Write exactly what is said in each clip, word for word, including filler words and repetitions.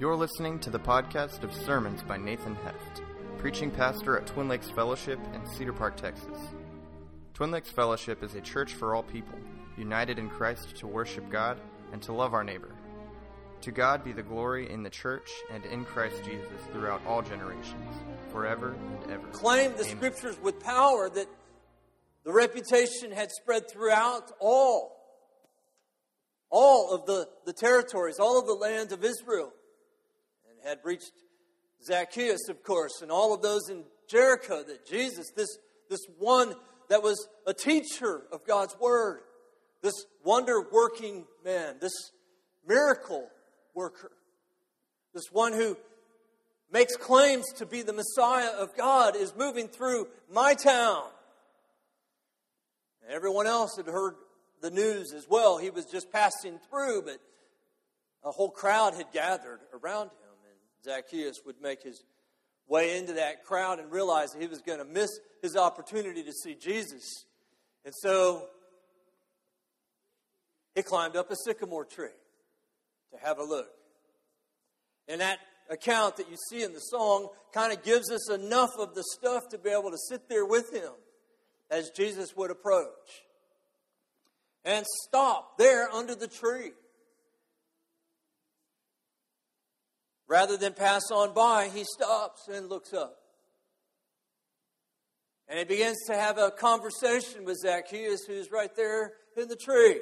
You're listening to the podcast of sermons by Nathan Heft, preaching pastor at Twin Lakes Fellowship in Cedar Park, Texas. Twin Lakes Fellowship is a church for all people, united in Christ to worship God and to love our neighbor. To God be the glory in the church and in Christ Jesus throughout all generations, forever and ever. Claimed the Amen. Scriptures with power that the reputation had spread throughout all, all of the, the territories, all of the land of Israel. And had reached Zacchaeus, of course, and all of those in Jericho, that Jesus, this, this one that was a teacher of God's Word, this wonder-working man, this miracle worker, this one who makes claims to be the Messiah of God, is moving through my town. And everyone else had heard the news as well. He was just passing through, but a whole crowd had gathered around him. And Zacchaeus would make his way into that crowd and realize that he was going to miss his opportunity to see Jesus. And so he climbed up a sycamore tree to have a look. And that account that you see in the song kind of gives us enough of the stuff to be able to sit there with him as Jesus would approach. And stop there under the tree. Rather than pass on by, he stops and looks up. And he begins to have a conversation with Zacchaeus, who's right there in the tree.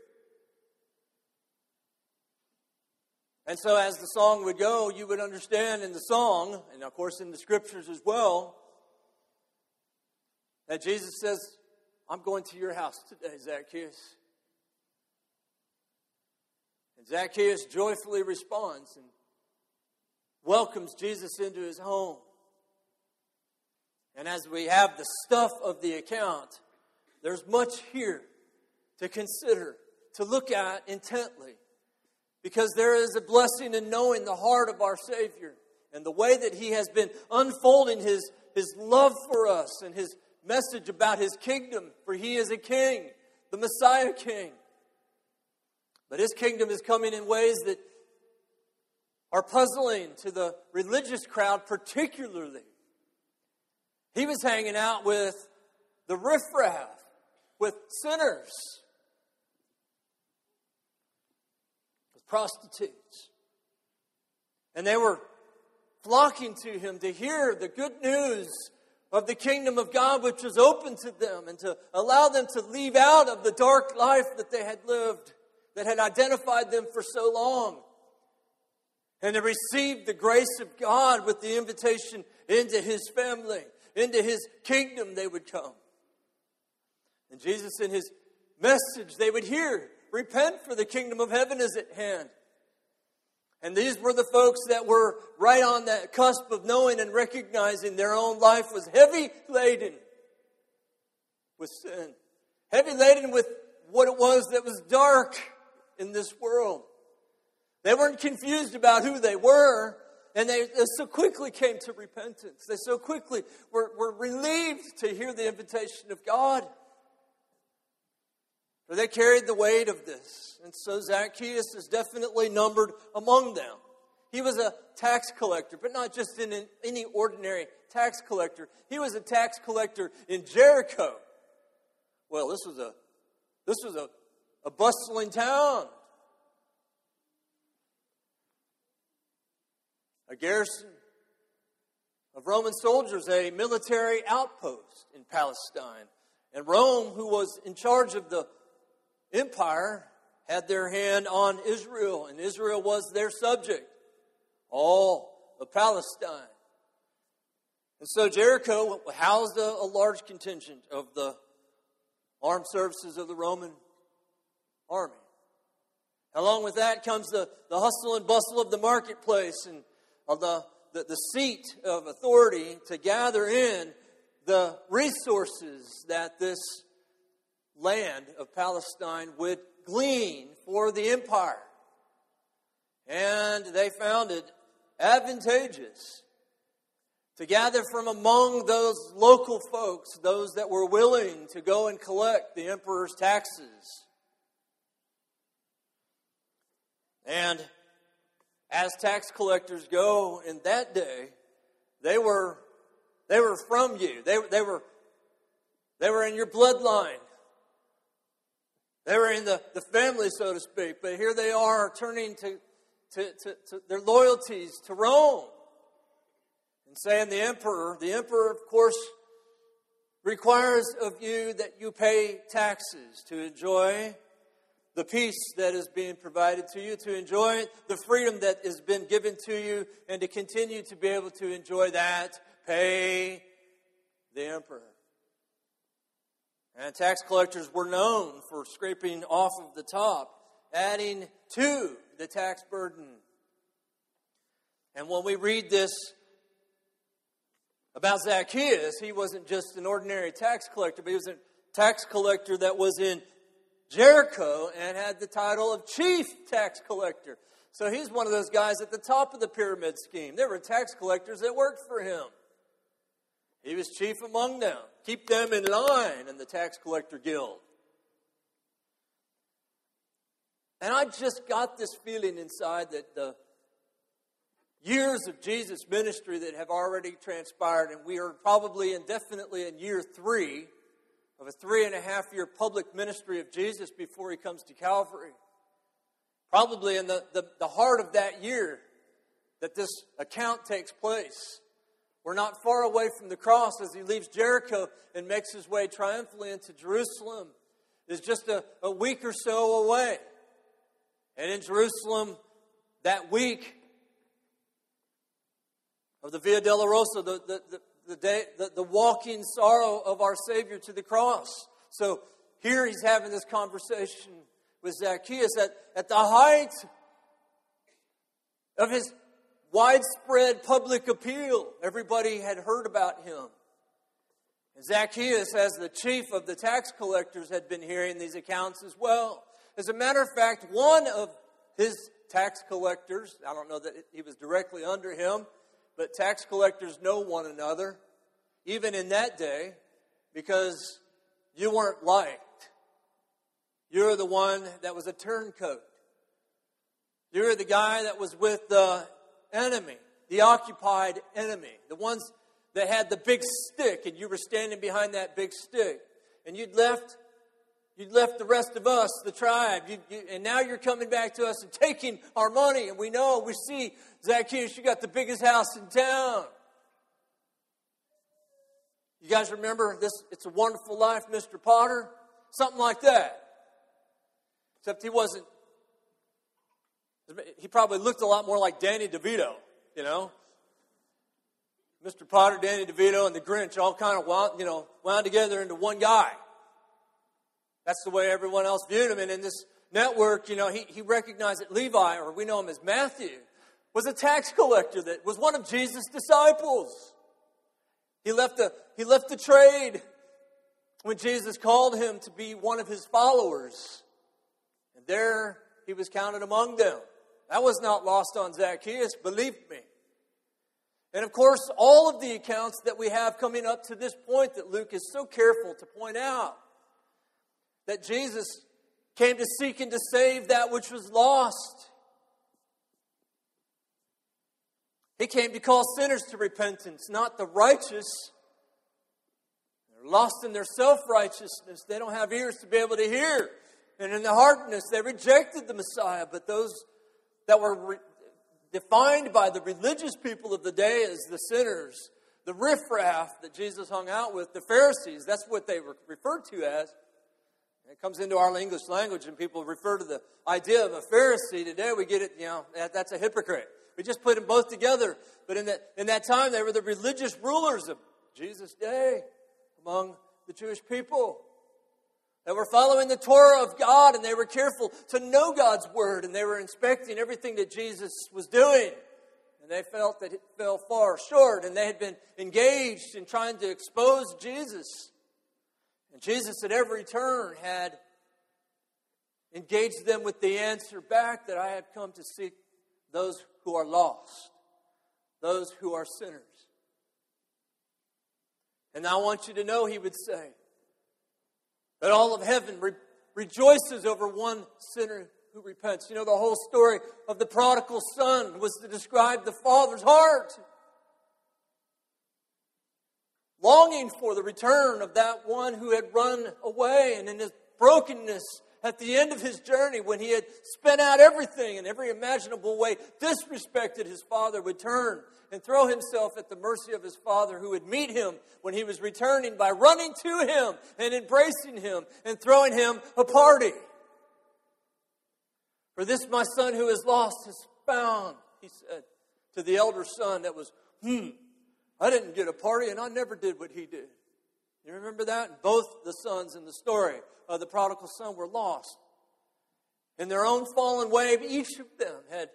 And so as the song would go, you would understand in the song, and of course in the Scriptures as well, that Jesus says, I'm going to your house today, Zacchaeus. And Zacchaeus joyfully responds and welcomes Jesus into his home. And as we have the stuff of the account, there's much here to consider, to look at intently. Because there is a blessing in knowing the heart of our Savior and the way that He has been unfolding His, His love for us and His message about His kingdom. For He is a King, the Messiah King. But His kingdom is coming in ways that are puzzling to the religious crowd particularly. He was hanging out with the riffraff, with sinners, prostitutes. And they were flocking to him to hear the good news of the kingdom of God, which was open to them, and to allow them to leave out of the dark life that they had lived, that had identified them for so long, and to receive the grace of God with the invitation into His family, into His kingdom they would come. And Jesus, in His message, they would hear, repent, for the kingdom of heaven is at hand. And these were the folks that were right on that cusp of knowing and recognizing their own life was heavy laden with sin. Heavy laden with what it was that was dark in this world. They weren't confused about who they were, and they, they so quickly came to repentance. They so quickly were, were relieved to hear the invitation of God. For they carried the weight of this. And so Zacchaeus is definitely numbered among them. He was a tax collector, but not just in any ordinary tax collector. He was a tax collector in Jericho. Well, this was a this was a, a bustling town. A garrison of Roman soldiers, a military outpost in Palestine. And Rome, who was in charge of the empire, had their hand on Israel, and Israel was their subject, all of Palestine. And so Jericho housed a, a large contingent of the armed services of the Roman army. Along with that comes the, the hustle and bustle of the marketplace and of the, the, the seat of authority to gather in the resources that this land of Palestine would glean for the empire. And they found it advantageous to gather from among those local folks, those that were willing to go and collect the emperor's taxes. And as tax collectors go in that day, they were they were from you. They, they were they were in your bloodline. They were in the, the family, so to speak. But here they are turning to, to, to, to their loyalties to Rome. And saying the emperor, the emperor, of course, requires of you that you pay taxes to enjoy the peace that is being provided to you, to enjoy the freedom that has been given to you, and to continue to be able to enjoy that, pay the emperor. And tax collectors were known for scraping off of the top, adding to the tax burden. And when we read this about Zacchaeus, he wasn't just an ordinary tax collector, but he was a tax collector that was in Jericho and had the title of chief tax collector. So he's one of those guys at the top of the pyramid scheme. There were tax collectors that worked for him. He was chief among them. Keep them in line in the tax collector guild. And I just got this feeling inside that the years of Jesus' ministry that have already transpired, and we are probably indefinitely in year three of a three and a half year public ministry of Jesus before he comes to Calvary. Probably in the, the, the heart of that year that this account takes place. We're not far away from the cross as he leaves Jericho and makes his way triumphantly into Jerusalem. It's just a, a week or so away. And in Jerusalem, that week of the Via Dolorosa, the, the, the, the, day, the, the walking sorrow of our Savior to the cross. So here he's having this conversation with Zacchaeus at, at the height of his widespread public appeal. Everybody had heard about him. And Zacchaeus, as the chief of the tax collectors, had been hearing these accounts as well. As a matter of fact, one of his tax collectors, I don't know that he was directly under him, but tax collectors know one another, even in that day, because you weren't liked. You're the one that was a turncoat. You're the guy that was with the enemy, the occupied enemy, the ones that had the big stick, and you were standing behind that big stick, and you'd left, you'd left the rest of us, the tribe, you, you, and now you're coming back to us and taking our money. And we know, we see, Zacchaeus, you got the biggest house in town. You guys remember this? It's a Wonderful Life, Mister Potter, something like that. Except he wasn't. He probably looked a lot more like Danny DeVito, you know. Mister Potter, Danny DeVito, and the Grinch all kind of wound, you know, wound together into one guy. That's the way everyone else viewed him. And in this network, you know, he, he recognized that Levi, or we know him as Matthew, was a tax collector that was one of Jesus' disciples. He left the, he left the trade when Jesus called him to be one of his followers. And there he was counted among them. That was not lost on Zacchaeus, believe me. And of course, all of the accounts that we have coming up to this point that Luke is so careful to point out, that Jesus came to seek and to save that which was lost. He came to call sinners to repentance, not the righteous. They're lost in their self-righteousness. They don't have ears to be able to hear. And in their hardness, they rejected the Messiah. But those that were re- defined by the religious people of the day as the sinners, the riffraff that Jesus hung out with, the Pharisees, that's what they were referred to as. And it comes into our English language and people refer to the idea of a Pharisee. Today we get it, you know, that, that's a hypocrite. We just put them both together. But in that, in that time, they were the religious rulers of Jesus' day among the Jewish people. They were following the Torah of God, and they were careful to know God's Word, and they were inspecting everything that Jesus was doing. And they felt that it fell far short, and they had been engaged in trying to expose Jesus. And Jesus at every turn had engaged them with the answer back that I have come to seek those who are lost, those who are sinners. And I want you to know, he would say, that all of heaven re- rejoices over one sinner who repents. You know, the whole story of the prodigal son was to describe the father's heart, longing for the return of that one who had run away. And in his brokenness at the end of his journey, when he had spent out everything in every imaginable way, disrespected his father, would turn and throw himself at the mercy of his father, who would meet him when he was returning by running to him and embracing him and throwing him a party. For this my son who is lost is found, he said to the elder son that was, hmm, I didn't get a party and I never did what he did. You remember that? Both the sons in the story of the prodigal son were lost. In their own fallen way, each of them had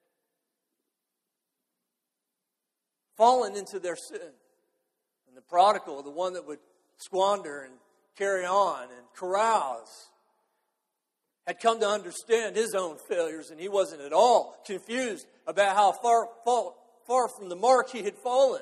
fallen into their sin. And the prodigal, the one that would squander and carry on and carouse, had come to understand his own failures, and he wasn't at all confused about how far, far, far from the mark he had fallen.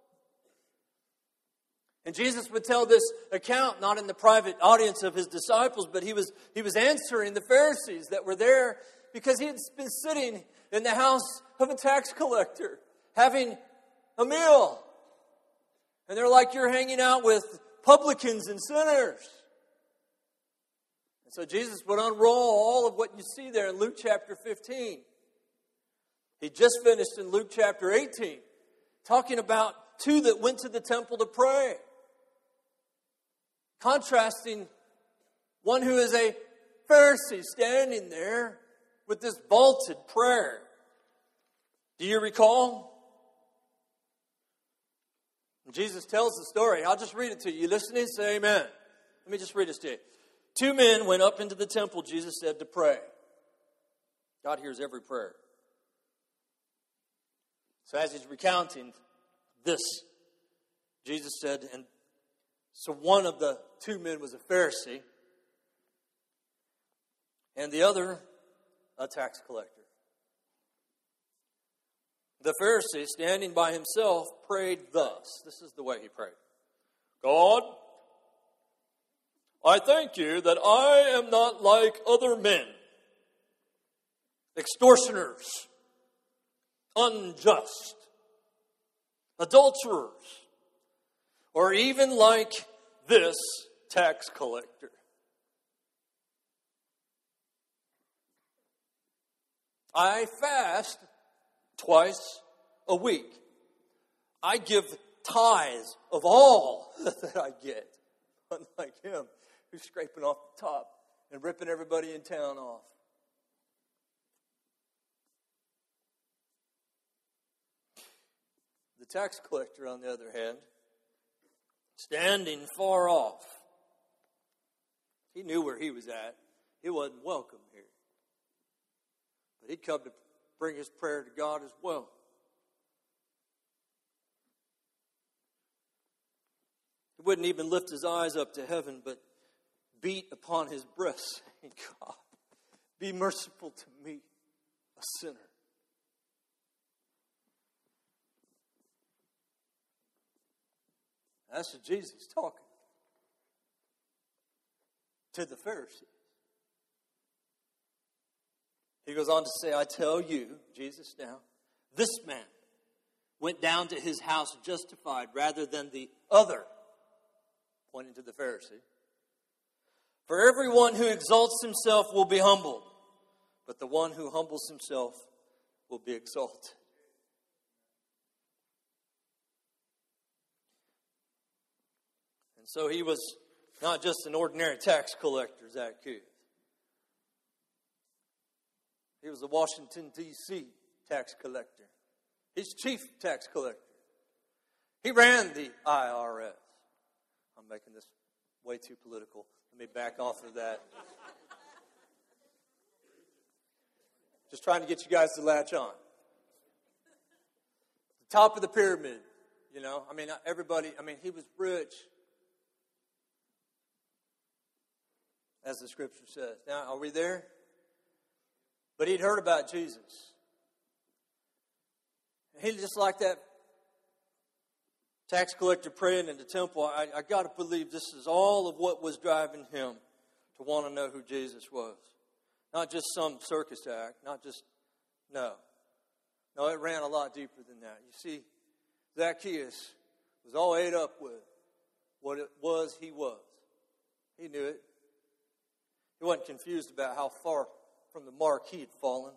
And Jesus would tell this account not in the private audience of his disciples, but he was, he was answering the Pharisees that were there because he had been sitting in the house of a tax collector having a meal. And they're like, you're hanging out with publicans and sinners. And so Jesus would unroll all of what you see there in Luke chapter fifteen. He just finished in Luke chapter eighteen, talking about two that went to the temple to pray. Contrasting one who is a Pharisee standing there with this vaulted prayer. Do you recall? Jesus tells the story. I'll just read it to you. You listening? Say amen. Let me just read this to you. Two men went up into the temple, Jesus said, to pray. God hears every prayer. So as he's recounting this, Jesus said, and so one of the two men was a Pharisee, and the other a tax collector. The Pharisee, standing by himself, prayed thus. This is the way he prayed. God, I thank you that I am not like other men, extortioners, unjust, adulterers, or even like this tax collector. I fast twice a week. I give tithes of all that I get. Unlike him, who's scraping off the top and ripping everybody in town off. The tax collector, on the other hand, standing far off, he knew where he was at. He wasn't welcome here. But he'd come to bring his prayer to God as well. He wouldn't even lift his eyes up to heaven, but beat upon his breast, saying, God, be merciful to me, a sinner. That's what Jesus is talking to the Pharisees. He goes on to say, I tell you, Jesus now, this man went down to his house justified rather than the other, pointing to the Pharisee. For everyone who exalts himself will be humbled, but the one who humbles himself will be exalted. And so he was not just an ordinary tax collector, Zacchaeus. He was a Washington, D C tax collector. He's chief tax collector. He ran the I R S. I'm making this way too political. Let me back off of that. Just trying to get you guys to latch on. The top of the pyramid, you know. I mean, everybody, I mean, he was rich, as the scripture says. Now, are we there? But he'd heard about Jesus. He just like that tax collector praying in the temple. I, I got to believe this is all of what was driving him to want to know who Jesus was. Not just some circus act, not just, no. No, it ran a lot deeper than that. You see, Zacchaeus was all ate up with what it was he was. He knew it. He wasn't confused about how far from the mark he had fallen.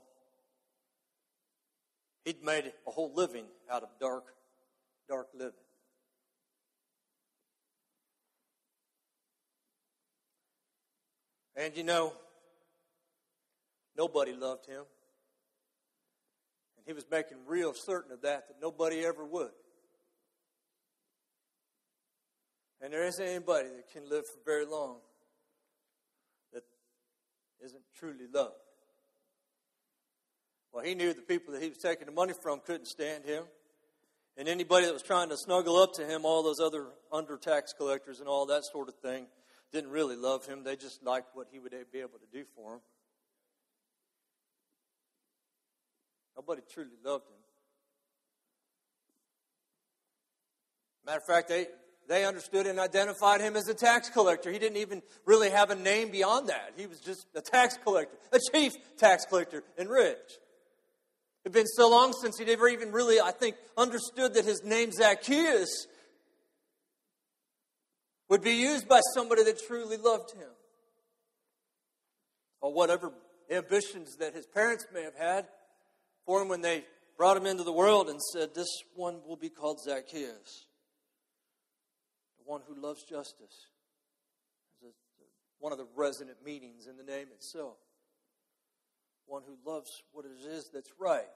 He'd made a whole living out of dark, dark living. And you know, nobody loved him. And he was making real certain of that, that nobody ever would. And there isn't anybody that can live for very long that isn't truly loved. Well, he knew the people that he was taking the money from couldn't stand him. And anybody that was trying to snuggle up to him, all those other under tax collectors and all that sort of thing, didn't really love him. They just liked what he would be able to do for them. Nobody truly loved him. Matter of fact, they, they understood and identified him as a tax collector. He didn't even really have a name beyond that. He was just a tax collector, a chief tax collector, and rich. It had been so long since he'd ever even really, I think, understood that his name Zacchaeus would be used by somebody that truly loved him. Or whatever ambitions that his parents may have had for him when they brought him into the world and said, this one will be called Zacchaeus. The one who loves justice. There's a, one of the resonant meanings in the name itself. One who loves what it is that's right.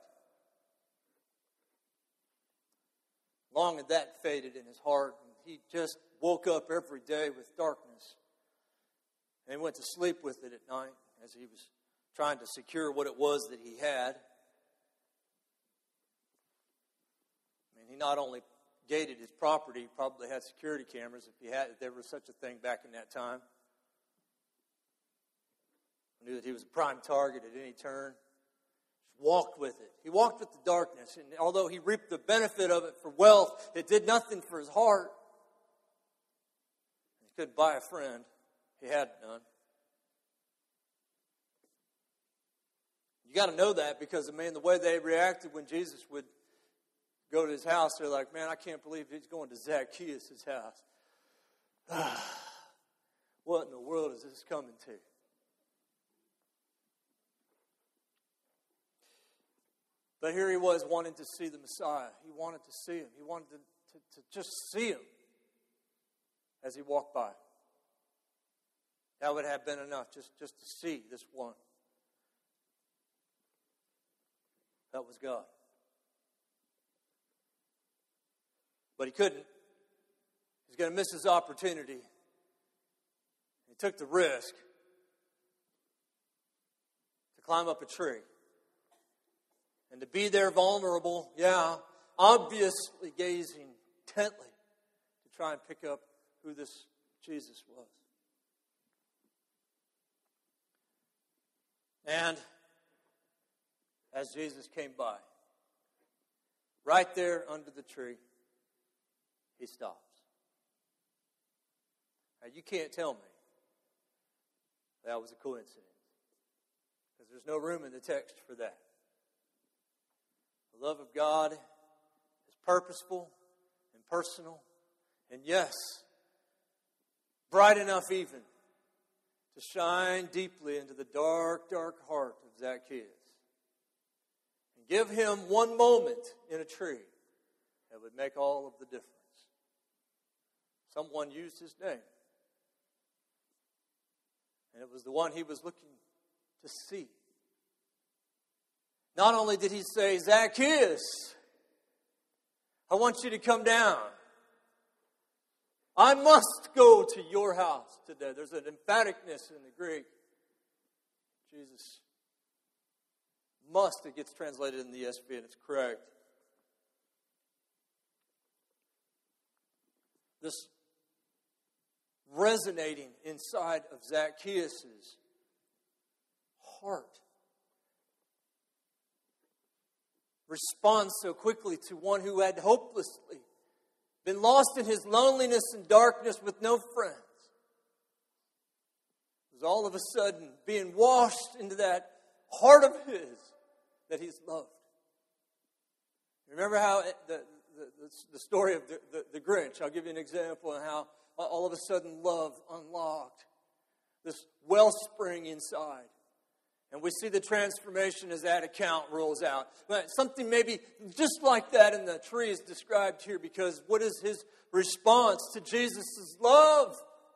Long as that faded in his heart, and he just woke up every day with darkness. And he went to sleep with it at night as he was trying to secure what it was that he had. I mean, he not only gated his property, he probably had security cameras if he had, if there was such a thing back in that time. He knew that he was a prime target at any turn. Just walked with it. He walked with the darkness, and although he reaped the benefit of it for wealth, it did nothing for his heart. He couldn't buy a friend. He had none. You got to know that because, I mean, the way they reacted when Jesus would go to his house, they're like, man, I can't believe he's going to Zacchaeus' house. What in the world is this coming to? But here he was wanting to see the Messiah. He wanted to see him. He wanted to, to, to just see him as he walked by. That would have been enough just, just to see this one. That was God. But he couldn't. He was going to miss his opportunity. He took the risk to climb up a tree. And to be there vulnerable, yeah, obviously gazing intently to try and pick up who this Jesus was. And as Jesus came by, right there under the tree, he stops. Now, you can't tell me that was a coincidence, because there's no room in the text for that. The love of God is purposeful and personal, and yes, bright enough even to shine deeply into the dark, dark heart of Zacchaeus. And give him one moment in a tree that would make all of the difference. Someone used his name. And it was the one he was looking to see. Not only did he say, Zacchaeus, I want you to come down. I must go to your house today. There's an emphaticness in the Greek. Jesus must, it gets translated in the E S V, and it's correct. This resonating inside of Zacchaeus' heart responds so quickly to one who had hopelessly been lost in his loneliness and darkness with no friends. was all of a sudden being washed into that heart of his that he's loved. Remember how it, the, the, the story of the, the, the Grinch, I'll give you an example of how all of a sudden love unlocked this wellspring inside. And we see the transformation as that account rolls out. But something maybe just like that in the tree is described here, because what is his response to Jesus' love?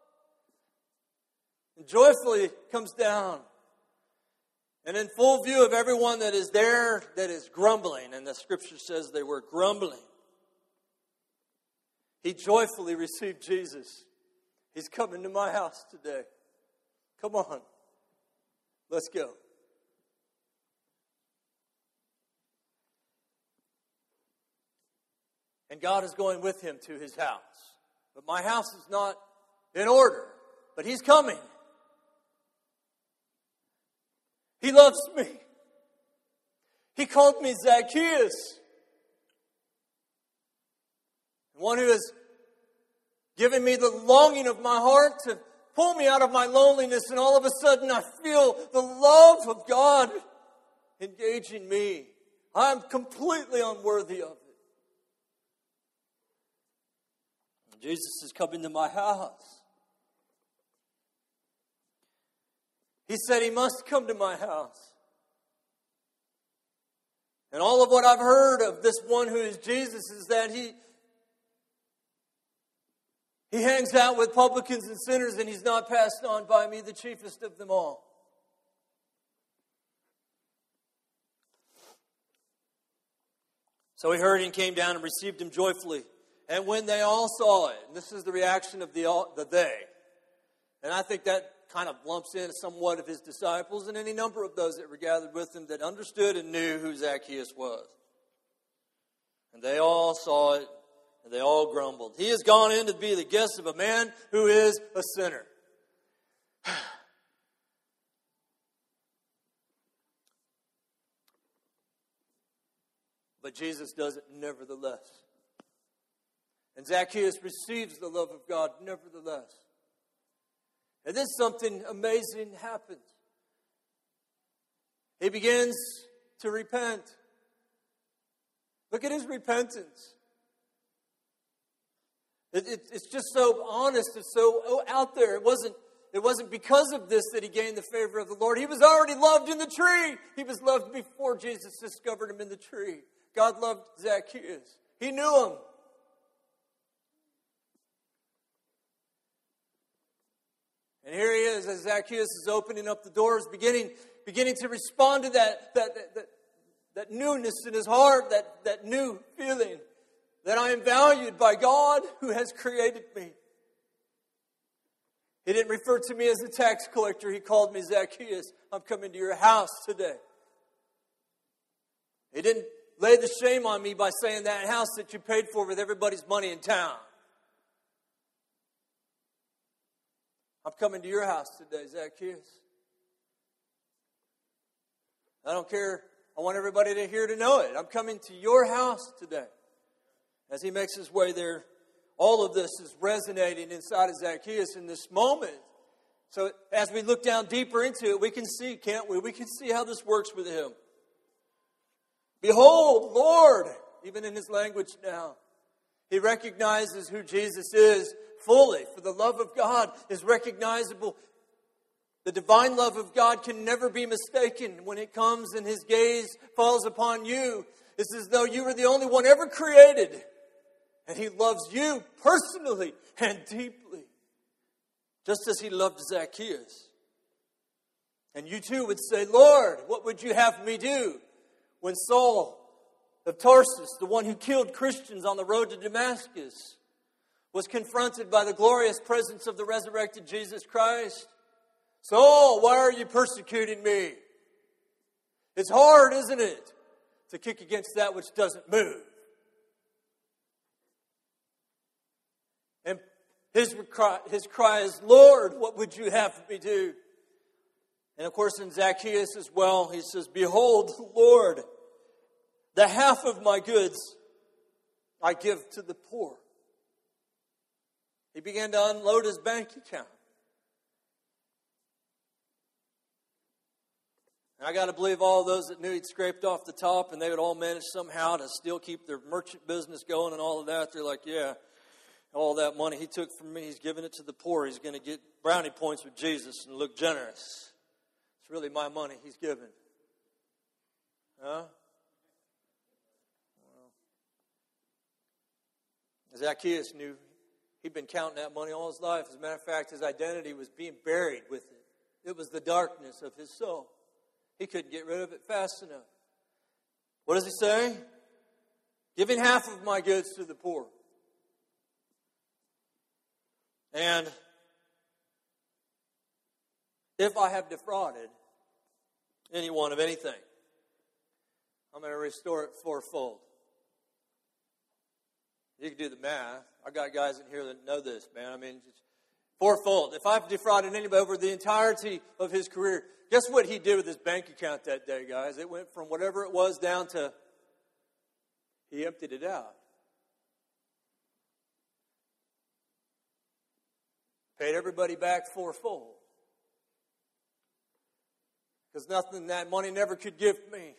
And joyfully comes down. And in full view of everyone that is there that is grumbling, and the scripture says they were grumbling, he joyfully received Jesus. He's coming to my house today. Come on. Let's go. And God is going with him to his house. But my house is not in order. But he's coming. He loves me. He called me Zacchaeus. One who has given me the longing of my heart to pull me out of my loneliness, and all of a sudden I feel the love of God engaging me. I'm completely unworthy of it. Jesus is coming to my house. He said he must come to my house. And all of what I've heard of this one who is Jesus is that he He hangs out with publicans and sinners, and he's not passed on by me, the chiefest of them all. So he heard and came down and received him joyfully. And when they all saw it, and this is the reaction of the, all, the they, and I think that kind of lumps in somewhat of his disciples and any number of those that were gathered with him that understood and knew who Zacchaeus was. And they all saw it. And they all grumbled. He has gone in to be the guest of a man who is a sinner. But Jesus does it nevertheless. And Zacchaeus receives the love of God nevertheless. And then something amazing happens. He begins to repent. Look at his repentance. It, it, it's just so honest. It's so out there. It wasn't, it wasn't because of this that he gained the favor of the Lord. He was already loved in the tree. He was loved before Jesus discovered him in the tree. God loved Zacchaeus. He knew him. And here he is as Zacchaeus is opening up the doors, beginning, beginning to respond to that, that, that, that, that newness in his heart, that, that new feeling. That I am valued by God who has created me. He didn't refer to me as a tax collector. He called me Zacchaeus. I'm coming to your house today. He didn't lay the shame on me by saying that house that you paid for with everybody's money in town. I'm coming to your house today, Zacchaeus. I don't care. I want everybody to hear to know it. I'm coming to your house today. As he makes his way there, all of this is resonating inside of Zacchaeus in this moment. So as we look down deeper into it, we can see, can't we? We can see how this works with him. Behold, Lord, even in his language now, he recognizes who Jesus is fully. For the love of God is recognizable. The divine love of God can never be mistaken. When it comes and his gaze falls upon you, it's as though you were the only one ever created. And he loves you personally and deeply. Just as he loved Zacchaeus. And you too would say, Lord, what would you have me do? When Saul of Tarsus, the one who killed Christians on the road to Damascus, was confronted by the glorious presence of the resurrected Jesus Christ. Saul, why are you persecuting me? It's hard, isn't it, to kick against that which doesn't move. And his cry, his cry is, Lord, what would you have me do? And of course in Zacchaeus as well, he says, behold, Lord, the half of my goods I give to the poor. He began to unload his bank account. And I got to believe all those that knew he'd scraped off the top and they would all manage somehow to still keep their merchant business going and all of that. They're like, yeah, all that money he took from me, he's giving it to the poor. He's going to get brownie points with Jesus and look generous. It's really my money he's giving. Huh? Well, Zacchaeus knew he'd been counting that money all his life. As a matter of fact, his identity was being buried with it. It was the darkness of his soul. He couldn't get rid of it fast enough. What does he say? Giving half of my goods to the poor. And if I have defrauded anyone of anything, I'm going to restore it fourfold. You can do the math. I got guys in here that know this, man. I mean, it's fourfold. If I've defrauded anybody over the entirety of his career, guess what he did with his bank account that day, guys? It went from whatever it was down to, he emptied it out. Paid everybody back fourfold. Because nothing that money never could give me.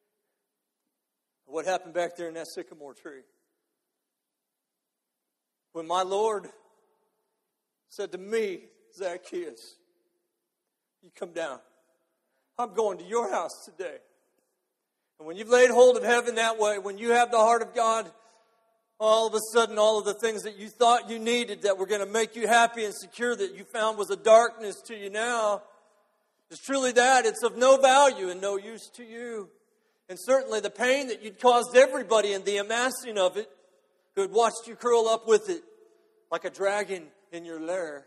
What happened back there in that sycamore tree? When my Lord said to me, Zacchaeus, you come down. I'm going to your house today. And when you've laid hold of heaven that way, when you have the heart of God, all of a sudden all of the things that you thought you needed that were going to make you happy and secure that you found was a darkness to you now, is truly that. It's of no value and no use to you. And certainly the pain that you'd caused everybody in the amassing of it, who had watched you curl up with it like a dragon in your lair,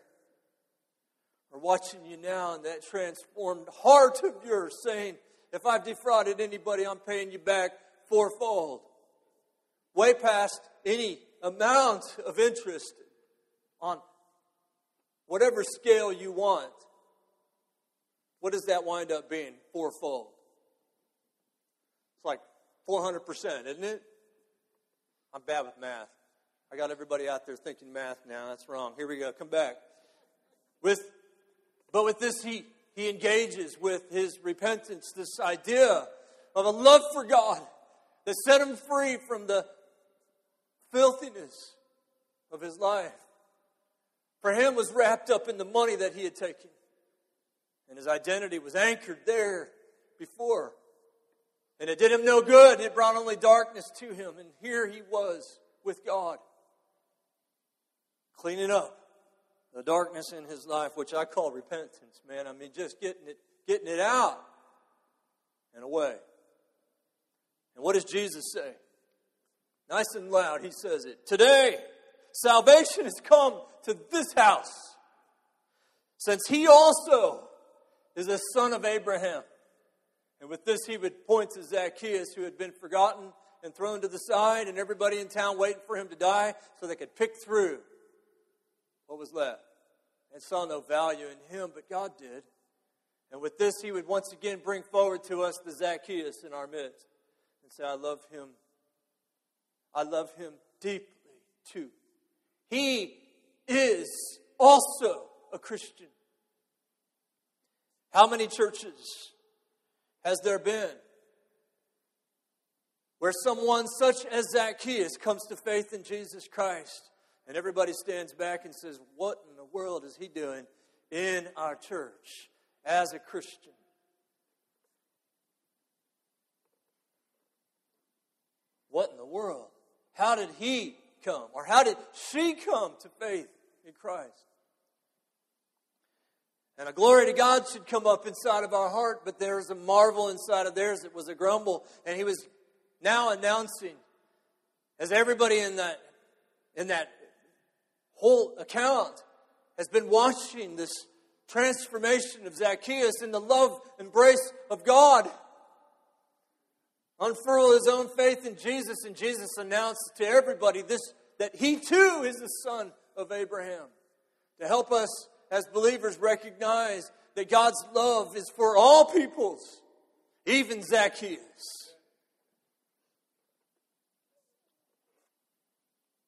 or watching you now in that transformed heart of yours saying, if I've defrauded anybody, I'm paying you back fourfold. Way past any amount of interest on whatever scale you want. What does that wind up being? Fourfold. It's like four hundred percent, isn't it? I'm bad with math. I got everybody out there thinking math now. That's wrong. Here we go. Come back. With, but with this, he, he engages with his repentance, this idea of a love for God that set him free from the filthiness of his life. For him was wrapped up in the money that he had taken. And his identity was anchored there before. And it did him no good. It brought only darkness to him. And here he was with God, cleaning up the darkness in his life, which I call repentance, man. I mean, just getting it, getting it out and away. And what does Jesus say? Nice and loud, he says it. Today, salvation has come to this house, since he also is a son of Abraham. And with this, he would point to Zacchaeus, who had been forgotten and thrown to the side, and everybody in town waiting for him to die so they could pick through what was left. And saw no value in him, but God did. And with this, he would once again bring forward to us the Zacchaeus in our midst and say, I love him. I love him deeply too. He is also a Christian. How many churches has there been where someone such as Zacchaeus comes to faith in Jesus Christ and everybody stands back and says, what in the world is he doing in our church as a Christian? What in the world? How did he come? Or how did she come to faith in Christ? And a glory to God should come up inside of our heart, but there's a marvel inside of theirs. It was a grumble. And he was now announcing, as everybody in that, in that whole account has been watching this transformation of Zacchaeus in the love embrace of God, unfurl his own faith in Jesus, and Jesus announced to everybody this, that he too is the son of Abraham. To help us as believers recognize that God's love is for all peoples, even Zacchaeus.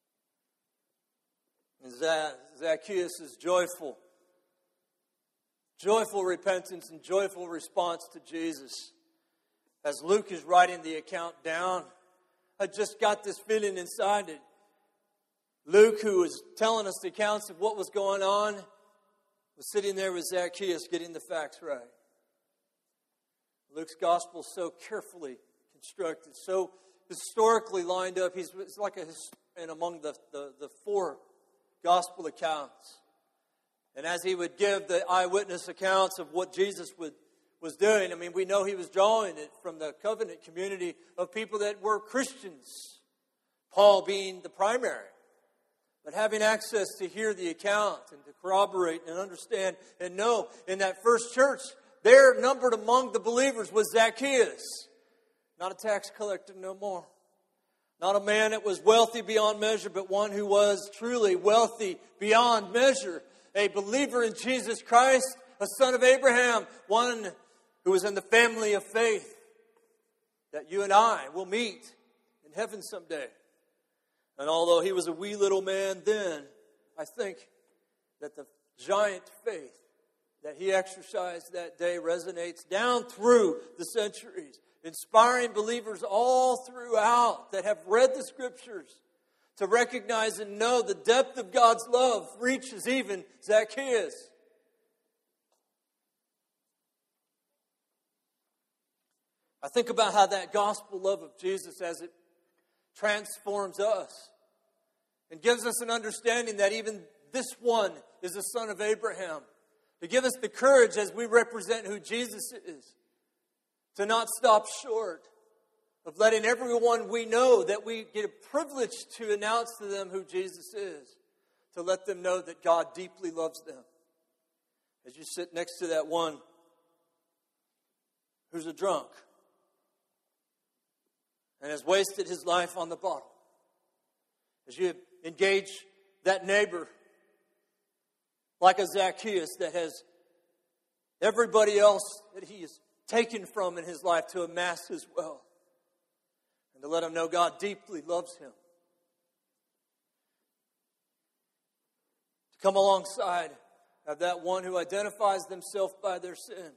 And Zacchaeus is joyful joyful repentance and joyful response to Jesus. As Luke is writing the account down, I just got this feeling inside it. Luke, who was telling us the accounts of what was going on, was sitting there with Zacchaeus getting the facts right. Luke's gospel is so carefully constructed, so historically lined up. He's it's like a historian among the, the, the four gospel accounts. And as he would give the eyewitness accounts of what Jesus would, was doing, I mean, we know he was drawing it from the covenant community of people that were Christians, Paul being the primary. But having access to hear the account and to corroborate and understand and know in that first church, there numbered among the believers was Zacchaeus. Not a tax collector no more. Not a man that was wealthy beyond measure, but one who was truly wealthy beyond measure. A believer in Jesus Christ, a son of Abraham, one who was in the family of faith that you and I will meet in heaven someday. And although he was a wee little man then, I think that the giant faith that he exercised that day resonates down through the centuries, inspiring believers all throughout that have read the Scriptures to recognize and know the depth of God's love reaches even Zacchaeus. I think about how that gospel love of Jesus, as it transforms us and gives us an understanding that even this one is a son of Abraham. To give us the courage as we represent who Jesus is, to not stop short of letting everyone we know that we get a privilege to announce to them who Jesus is, to let them know that God deeply loves them. As you sit next to that one who's a drunk and has wasted his life on the bottle, as you engage that neighbor like a Zacchaeus that has everybody else that he has taken from in his life to amass his wealth, and to let him know God deeply loves him. To come alongside of that one who identifies themselves by their sin.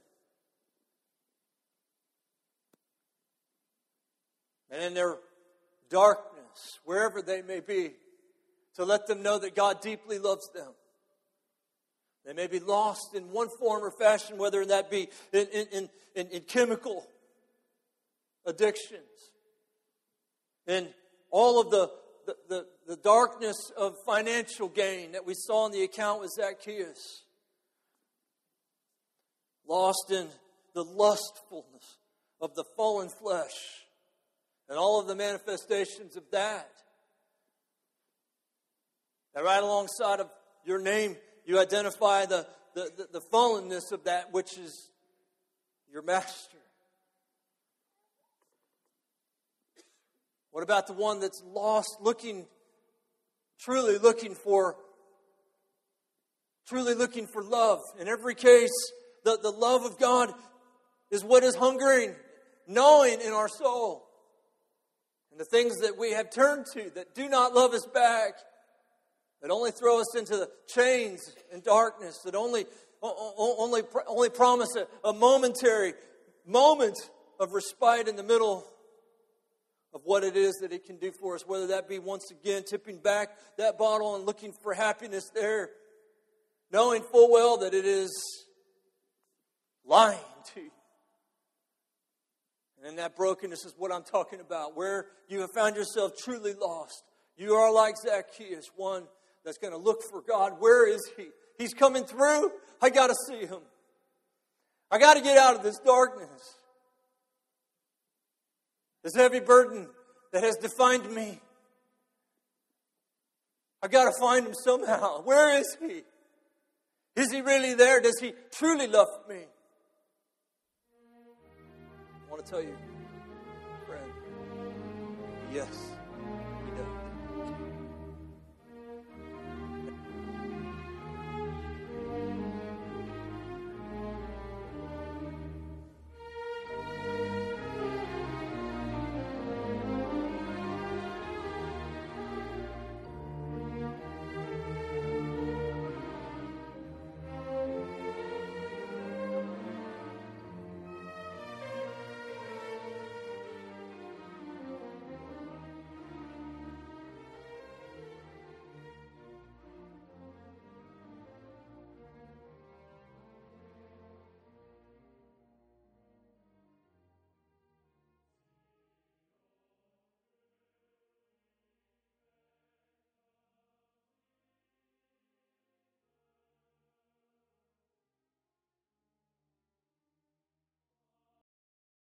And in their darkness, wherever they may be, to let them know that God deeply loves them. They may be lost in one form or fashion, whether that be in, in, in, in chemical addictions, in all of the, the, the, the darkness of financial gain that we saw in the account with Zacchaeus, lost in the lustfulness of the fallen flesh and all of the manifestations of that. And right alongside of your name, you identify the, the, the, the fallenness of that which is your master. What about the one that's lost, looking, truly looking for, truly looking for love? In every case, the, the love of God is what is hungering, gnawing in our soul. And the things that we have turned to that do not love us back, that only throw us into the chains and darkness, that only only only promise a, a momentary moment of respite in the middle of what it is that it can do for us, whether that be once again tipping back that bottle and looking for happiness there, knowing full well that it is lying to you. And in that brokenness is what I'm talking about, where you have found yourself truly lost. You are like Zacchaeus, one that's going to look for God. Where is he? He's coming through. I got to see him. I got to get out of this darkness. This heavy burden that has defined me. I got to find him somehow. Where is he? Is he really there? Does he truly love me? I want to tell you, friend, yes.